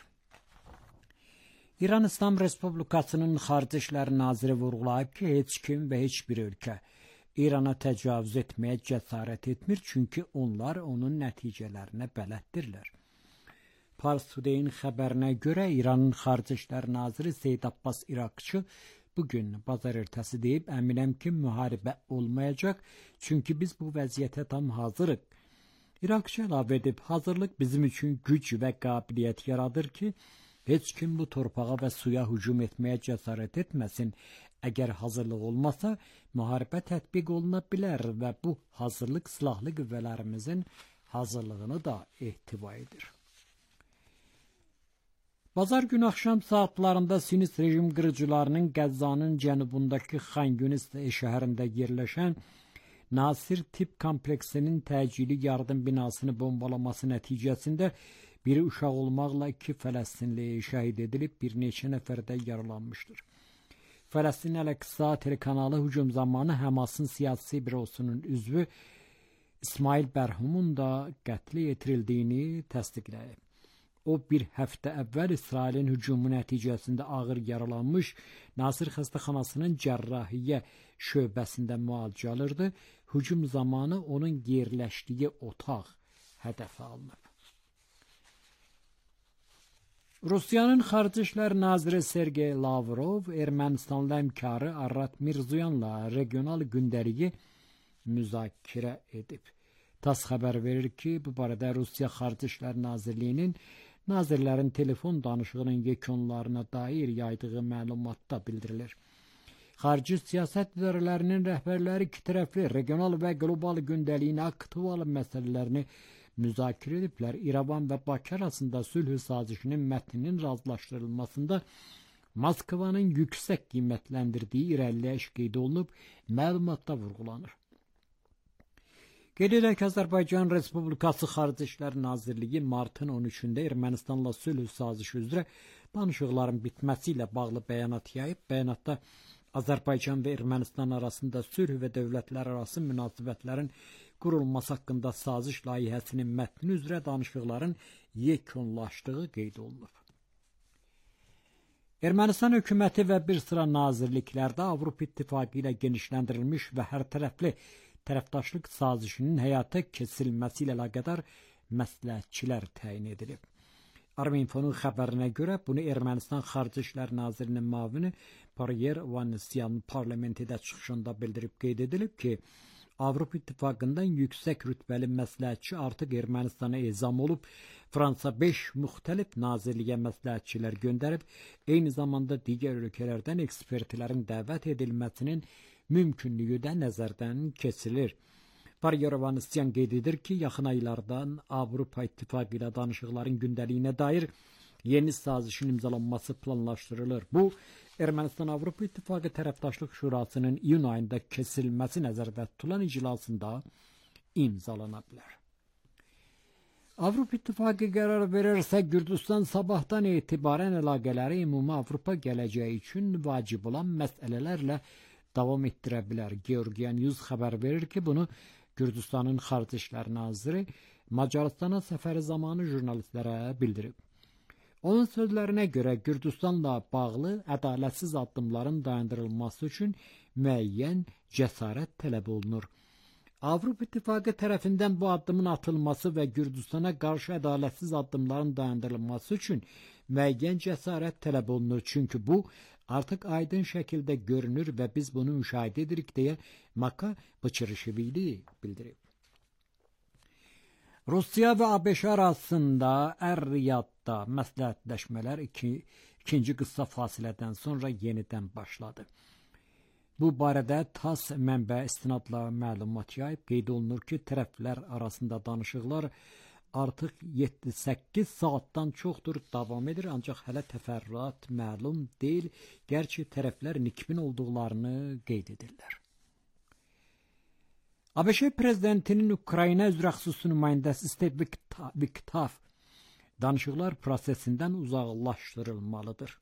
İran İslam Respublikasının Xarici İşlər Naziri vurğulayıb ki, heç kim və heç bir ölkə İrana təcavüz etməyə cəsarət etmir, çünki onlar onun nəticələrinə bələddirlər. Pars Today-in xəbərinə görə İranın Xarici İşlər Naziri Seyyid Abbas İraqçı bugün bazar ertəsi deyib, əminəm ki, müharibə olmayacaq, çünki biz bu vəziyyətə tam hazırıq. İraqçı əlavə edib, hazırlıq bizim üçün güc və qabiliyyət yaradır ki, heç kim bu torpağa və suya hücum etməyə cəsarət etməsin. Əgər hazırlıq olmasa, müharibə tətbiq oluna bilər və bu hazırlıq silahlı qüvvələrimizin hazırlığını da ehtiva edir. Bazar günü axşam saatlarında Siyonist rejim qırıcılarının Qəzzanın cənubundakı Xan Yunis şəhərində yerləşən Nasir Tibb kompleksinin təcili yardım binasını bombalaması nəticəsində biri uşaq olmaqla iki Fələstinli şəhid edilib, bir neçə nəfər də yaralanmışdır. Fələstin Əl-Əqsa telekanalı hücum zamanı Həmasın siyasi bürosunun üzvü İsmail Bərhumun da qətlə yetirildiyini təsdiqləyib. O bir həftə əvvəl İsrailin hücumu nəticəsində ağır yaralanmış, Nasir xəstəxanasının cərrahiyyə şöbəsində müalicə alırdı. Hücum zamanı onun yerləşdiyi otaq hədəfə alınıb. Rusiyanın Xarici İşlər Naziri Sergey Lavrov Ermənistanlı həmkarı Arrat Mirzoyanla regional gündəliyi müzakirə edib. TASS xəbər verir ki, bu barədə Rusiya Xarici İşlər Nazirliyinin nazirlərin telefon danışığının yekunlarına dair yaydığı məlumatda bildirilir. Xarici siyasət idarələrinin rəhbərləri iki tərəfli regional və qlobal gündəliyin aktual məsələlərini müzakirə ediblər. İrəvan və Bakı arasında sülh sazişinin mətninin razılaşdırılmasında Moskvanın yüksək qiymətləndirdiyi irəliləyiş qeyd olunub, məlumatda vurğulanır. Qeyd edək, Azərbaycan Respublikası Xarici İşlər Nazirliyi martın on üçündə Ermənistanla sülh sazişi üzrə danışıqların bitməsi ilə bağlı bəyanat yayıb. Bəyanatda Azərbaycan və Ermənistan arasında sülh və dövlətlərarası münasibətlərin qurulması haqqında saziş layihəsinin mətni üzrə danışıqların yekunlaşdığı qeyd olunub. Ermənistan hökuməti və bir sıra nazirliklərdə Avropa İttifaqı ilə genişləndirilmiş və hər tərəfli tərəfdaşlıq sazişinin həyata keçirilməsi ilə əlaqədar məsləhətçilər təyin edilib. Arminfonun xəbərinə görə bunu Ermənistan Xarici İşlər Nazirinin müavini Paryer Vannisyan parlamentdə çıxışında bildirib qeyd edilib ki, Avropa İttifaqından yüksək rütbəli məsləhətçi artıq Ermənistana ezam olub, Fransa beş müxtəlif nazirliyə məsləhətçilər göndərib, eyni zamanda digər ölkələrdən ekspertlərin dəvət edilməsinin mümkünlüyü də nəzərdən keçirilir. Paryer-Vannisyan qeyd edir ki, yaxın aylardan Avropa İttifaqı ilə danışıqların gündəliyinə dair yeni sazişin imzalanması planlaşdırılır. Bu, Ermənistan-Avropa İttifaqı Tərəfdaşlıq Şurasının iyun ayında keçirilməsi nəzərdə tutulan iclasında imzalana bilər. Avropa İttifaqı qərar verirsə, Gürcüstan sabahdan etibarən əlaqələri ümumi Avropa gələcəyi üçün vacib olan məsələlərlə davam etdirə bilər. Georgia News xəbər verir ki, bunu Gürcüstanın Xarici İşlər Naziri Macaristana səfəri zamanı jurnalistlərə bildirib. Onun sözlərinə görə Gürcüstanla bağlı ədalətsiz addımların dayandırılması üçün müəyyən cəsarət tələb olunur. Avropa İttifaqı tərəfindən bu addımın atılması və Gürcüstana qarşı ədalətsiz addımların dayandırılması üçün müəyyən cəsarət tələb olunur. Çünki bu artıq aydın şəkildə görünür və biz bunu müşahidə edirik deyə Maka Bıçırışvili bildirib. Rusiya və ABŞ arasında Ər-Riyadda məsləhətləşmələr iki, ikinci qısa fasilədən sonra yenidən başladı. Bu barədə TASS mənbə istinadla məlumat yayıb, qeyd olunur ki, tərəflər arasında danışıqlar artıq yeddi səkkiz saatdan çoxdur davam edir, ancaq hələ təfərrüat məlum deyil, gərçi tərəflər nikbin olduqlarını qeyd edirlər. ABŞ prezidentinin Ukrayna üzrə xüsusi nümayəndəsi Steve Witkoff danışıqlar prosesindən uzaqlaşdırılmalıdır.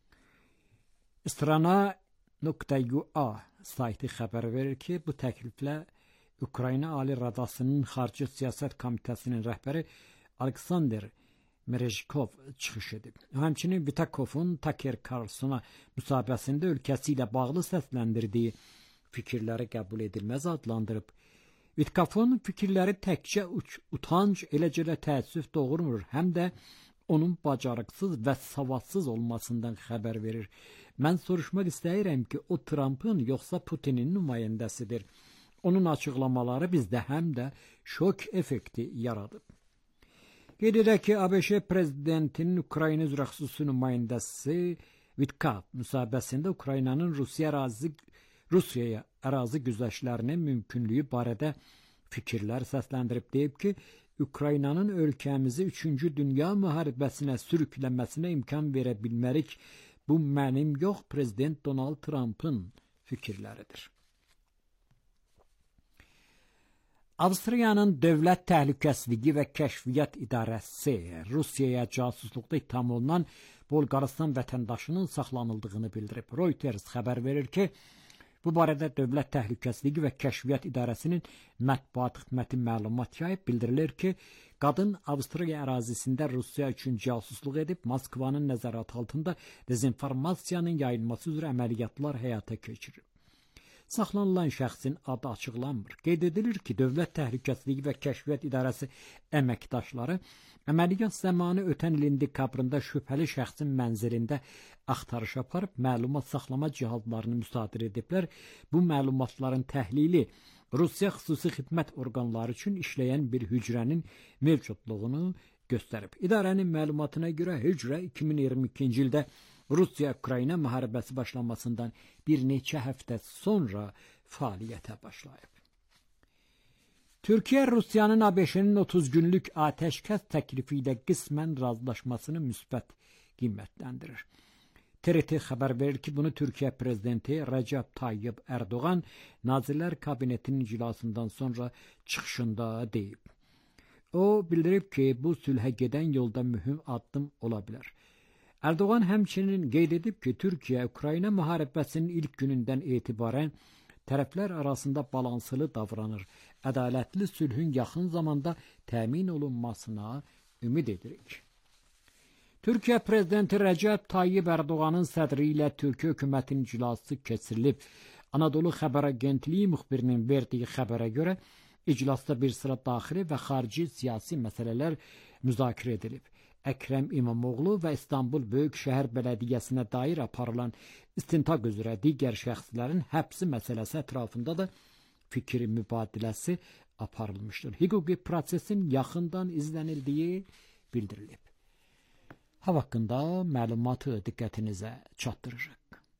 Strana.ua sayti xəbər verir ki, bu təkliflə Ukrayna Ali Radasının Xarici Siyasət Komitəsinin rəhbəri Aleksandr Merejkov çıxış edib. Həmçinin Witkoffun Tucker Carlsona müsahibəsində ölkəsi ilə bağlı səsləndirdiyi fikirləri qəbul edilməz adlandırıb. Witkoffun fikirləri təkcə utanc, eləcə də təəssüf doğurmur, həm də onun bacarıqsız və savadsız olmasından xəbər verir. Mən soruşmaq istəyirəm ki, o Trumpın yoxsa Putinin nümayəndəsidir. Onun açıqlamaları bizdə həm də şok effekti yaradıb. Qeyd edək ki, ABŞ prezidentinin Ukrayna üzrə xüsusi nümayəndəsi Witkoff müsahibəsində Ukraynanın Rusiya ərazi Rusiyaya ərazi güzəştlərinin mümkünlüyü barədə fikirlər səsləndirib, deyib ki, Ukraynanın ölkəmizi üçüncü Dünya müharibəsinə sürükləməsinə imkan verə bilmərik. Bu mənim yox, Prezident Donald Trump'ın fikirləridir. Avstriyanın Dövlət Təhlükəsizliyi və Kəşfiyyat İdarəsi Rusiyaya casusluqda ittiham olunan Bolqarıstan vətəndaşının saxlanıldığını bildirib. Reuters xəbər verir ki, bu barədə Dövlət Təhlükəsizliyi və Kəşfiyyat İdarəsinin mətbuat xidməti məlumat yayıb, bildirilir ki, qadın Avstriya ərazisində Rusiya üçün casusluq edib, Moskvanın nəzarət altında dezinformasiyanın yayılması üzrə əməliyyatlar həyata keçirir. Saxlanılan şəxsin adı açıqlanmır. Qeyd edilir ki, Dövlət Təhlükəsizliyi və Kəşfiyyat İdarəsi əməkdaşları əməliyyat zamanı ötən ilin dekabrında şübhəli şəxsin mənzilində axtarış aparıb, məlumat saxlama cihazlarını müsadir ediblər. Bu məlumatların təhlili Rusiya xüsusi xidmət orqanları üçün işləyən bir hücrənin mövcudluğunu göstərib. İdarənin məlumatına görə hücrə iki min iyirmi ikinci ildə Rusiya-Ukrayna müharibəsi başlanmasından bir neçə həftə sonra fəaliyyətə başlayıb. Türkiyə Rusiyanın ABŞ-nin otuz günlük atəşkəs təklifi ilə qismən razılaşmasını müsbət qiymətləndirir. T R T xəbər verir ki, bunu Türkiyə prezidenti Recep Tayyip Erdoğan Nazirlər Kabinetinin iclasından sonra çıxışında deyib. O bildirib ki, bu sülhə gedən yolda mühüm addım ola bilər. Erdoğan həmçinin qeyd edib ki, Türkiyə-Ukrayna müharibəsinin ilk günündən etibarən tərəflər arasında balanslı davranır. Ədalətli sülhün yaxın zamanda təmin olunmasına ümid edirik. Türkiyə prezidenti Rəcəb Tayyib Erdoğanın sədri ilə Türkiyə hökumətinin iclası keçirilib. Anadolu Xəbər Agentliyi müxbirinin verdiyi xəbərə görə iclasda bir sıra daxili və xarici siyasi məsələlər müzakirə edilib. Əkrəm İmamoğlu və İstanbul Böyükşəhər Bələdiyyəsinə dair aparılan istintaq üzrə digər şəxslərin həbsi məsələsi ətrafında da fikir mübadiləsi aparılmışdır. Hüquqi prosesin yaxından izlənildiyi bildirilib. Hava haqqında məlumatı diqqətinizə çatdırırıq.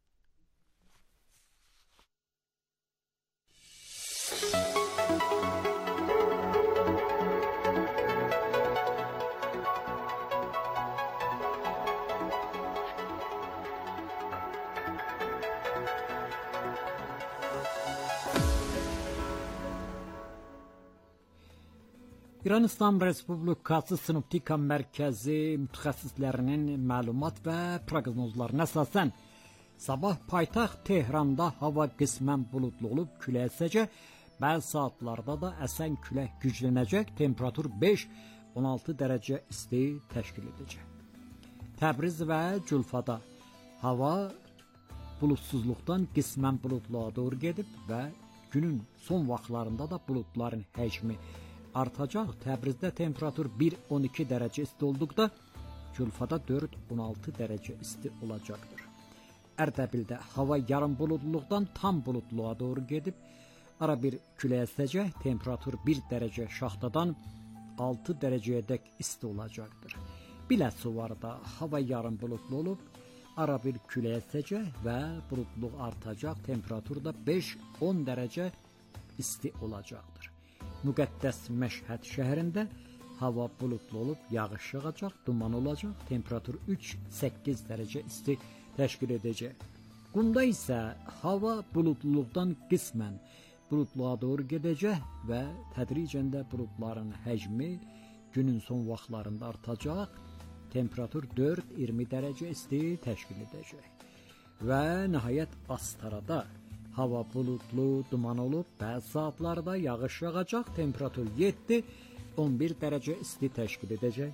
İran İslam Respublikası Sinoptika Mərkəzi mütəxəssislərinin məlumat və proqnozlarına əsasən sabah paytaxt Tehranda hava qismən buludlu olub, külək əsəcək, bəzi saatlarda da əsən külək güclənəcək, temperatur beş on altı dərəcə isti təşkil edəcək. Təbriz və Culfada hava buludsuzluqdan qismən buludluğa doğru gedib və günün son vaxtlarında da buludların həcmi artacaq. Təbrizdə temperatur bir on iki dərəcə isti olduqda Culfada dörd on altı dərəcə isti olacaqdır. Ərdəbildə hava yarım buludluqdan tam buludluğa doğru gedib, ara bir külək əsəcək, temperatur bir dərəcə şaxtadan altı dərəcəyədək isti olacaqdır. Biləsuvarda hava yarım buludlu olub, ara bir külək əsəcək və buludluq artacaq, temperatur da beş on dərəcə isti olacaqdır. Müqəddəs Məşhəd şəhərində hava buludlu olub, yağış yağacaq, duman olacaq, temperatur üç səkkiz dərəcə isti təşkil edəcək. Qumda isə hava buludluluqdan qismən buludluğa doğru gedəcək və tədricən də buludların həcmi günün son vaxtlarında artacaq, temperatur dörd iyirmi dərəcə isti təşkil edəcək. Və nəhayət Astarada hava buludlu, duman olub, bəzi saatlarda yağış yağacaq, temperatur yeddi on bir dərəcə isti təşkil edəcək.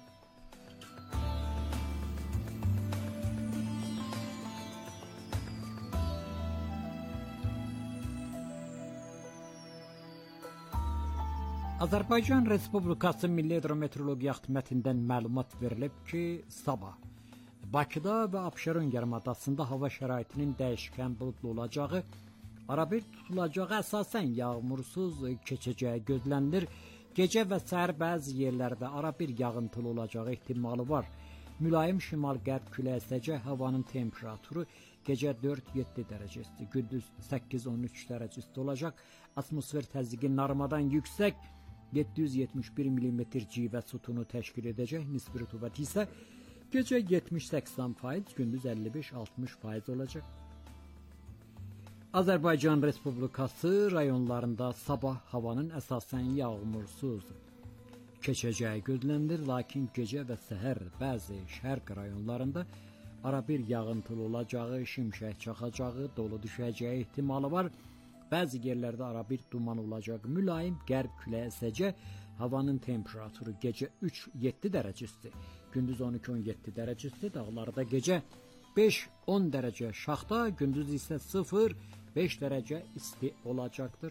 Azərbaycan Respublikası Milli Hidrometeorologiya Xidmətindən məlumat verilib ki, sabah Bakıda və Abşeron yarımadasında hava şəraitinin dəyişkən buludlu olacağı, arabir tutulacağı, əsasən yağmursuz keçəcəyi gözlənilir. Gecə və səhər bəzi yerlərdə arabir yağıntılı olacağı ehtimalı var. Mülayim şimal-qərb küləyi əsəcək, havanın temperaturu gecə dörd yeddi dərəcə isti, gündüz səkkiz on üç dərəcə isti olacaq. Atmosfer təzyiqi normadan yüksək, yeddi yüz yetmiş bir millimetr civə sütunu təşkil edəcək. Nisbi rütubət isə gecə yetmiş səksən faiz, gündüz əlli beş altmış faiz olacaq. Azərbaycan Respublikası rayonlarında sabah havanın əsasən yağmursuz keçəcəyi gözlənilir, lakin gecə və səhər bəzi şərq rayonlarında arabir yağıntılı olacağı, şimşək çaxacağı, dolu düşəcəyi ehtimalı var. Bəzi yerlərdə arabir duman olacaq, mülayim qərb küləyi əsəcək, havanın temperaturu gecə üç yeddi dərəcə isti, gündüz on iki on yeddi dərəcə isti, dağlarda gecə beş on dərəcə şaxta, gündüz isə sıfır beş dərəcə isti olacaqdır.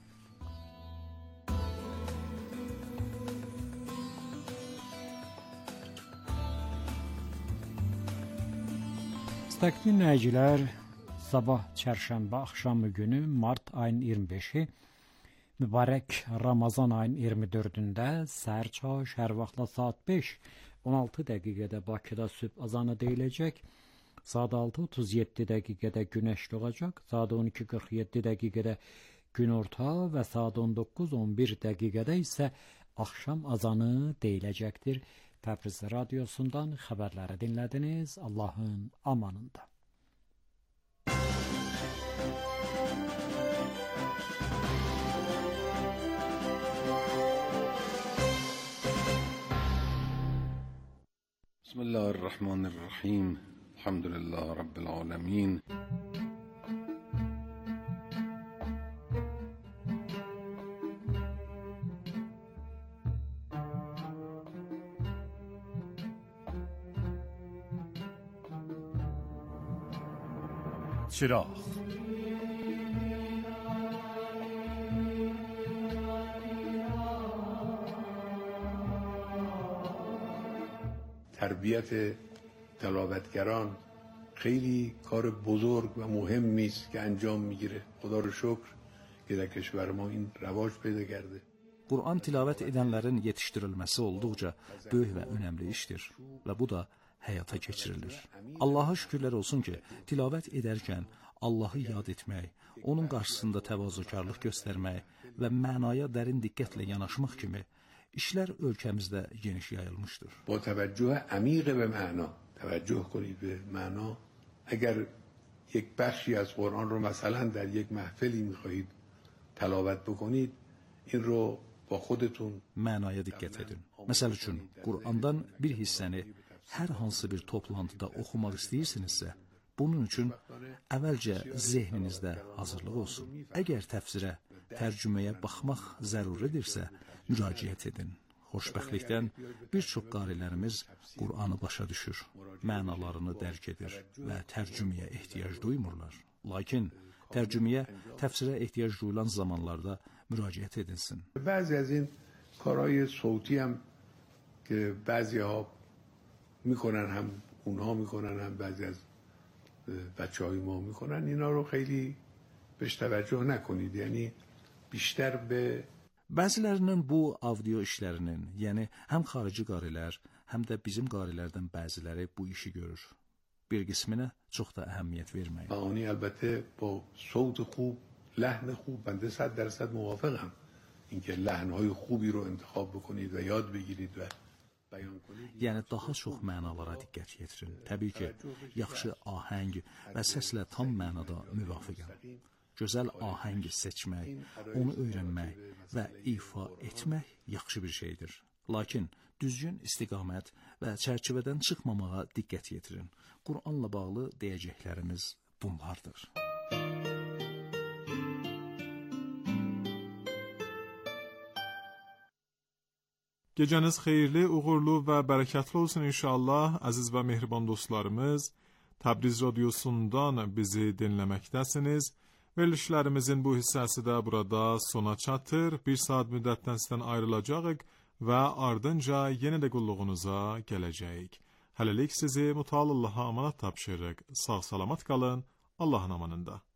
Müstəqil dinləyicilər, sabah çərşənbə axşamı günü mart ayının iyirmi beşi mübarək Ramazan ayının iyirmi dördündə səhər çağı şəhər vaxtla saat beş on altı dəqiqədə Bakıda sübh azanı deyiləcək. Saat altı otuz yeddi dəqiqədə günəş doğacaq, saat on iki qırx yeddi dəqiqədə günorta və saat on doqquz on bir dəqiqədə isə axşam azanı deyiləcəkdir. Təbriz radiosundan xəbərləri dinlədiniz. Allahın amanında.
بسم الله الرحمن الرحیم الحمد لله رب العالمین.
چراغ
تربیت تلاوتگران خیلی کار بزرگ و مهمی است که انجام میگیره. خدا رو شکر که در کشور ما این رواج پیدا کرده.
Qur'an tilavət edənlərin yetişdirilməsi olduqca böyük və önəmli işdir və bu da həyata keçirilir. Allaha şükürlər olsun ki, tilavət edərkən Allahı yad etmək, onun qarşısında təvazökarlıq göstərmək və mənaya dərin diqqətlə yanaşmaq kimi işlər ölkəmizdə geniş yayılmışdır.
با توجه عمیق به معنا توجه کنید به معنا. اگر یک بخشی از قرآن رو مثلا در یک محفلی میخواهید تلاوت بکنید این رو با خودتون
mənaya diqqət edin. Məsəl üçün, Qur'andan bir hissəni hər hansı bir toplantıda oxumaq istəyirsinizsə, bunun üçün əvvəlcə zehninizdə hazırlıq olsun. Əgər təfsirə, tərcüməyə baxmaq zəruridirsə, müraciət edin. Xoşbəxtlikdən bir çox qarilərimiz Qur'anı başa düşür, mənalarını dərk edir və tərcüməyə ehtiyac duymurlar. Lakin tərcüməyə, təfsirə ehtiyac duyulan zamanlarda müraciət edilsin.
بعضی از این کارهای صوتی هم که بعضی ها میکنن، هم اونها میکنن، هم بعضی از بچه های ما میکنن، اینا رو خیلی بهش توجه نکنید. یعنی بیشتر به
Bəzilərinin bu audio işlərinin, yəni həm xarici qarilər, həm də bizim qarilərdən bəziləri bu işi görür. Bir qisminə çox da əhəmiyyət verməyin.
معانی البته با صوت خوب، لحن خوب، بنده صد درصد موافقم. اینکه لحن‌های خوبی رو انتخاب بکنید و یاد بگیرید و بیان کنید.
Yəni daha çox mənalara diqqət yetirin. Təbii ki, yaxşı ahəng və səslə tam mənada müvafiqəm. Gözəl ahəng seçmək, onu öyrənmək və ifa etmək yaxşı bir şeydir. Lakin düzgün istiqamət və çərçivədən çıxmamağa diqqət yetirin. Qur'anla bağlı deyəcəklərimiz bunlardır.
Gecəniz xeyirli, uğurlu və bərəkətli olsun inşallah, əziz və mehriban dostlarımız. Təbriz radiosundan bizi dinləməkdəsiniz. Verilişlərimizin bu hissəsi də burada sona çatır. Bir saat müddətdən sizdən ayrılacağıq və ardınca yenə də qulluğunuza gələcəyik. Hələlik sizi Mutəal Allaha amanat tapşırırıq. Sağ salamat qalın, Allahın amanında.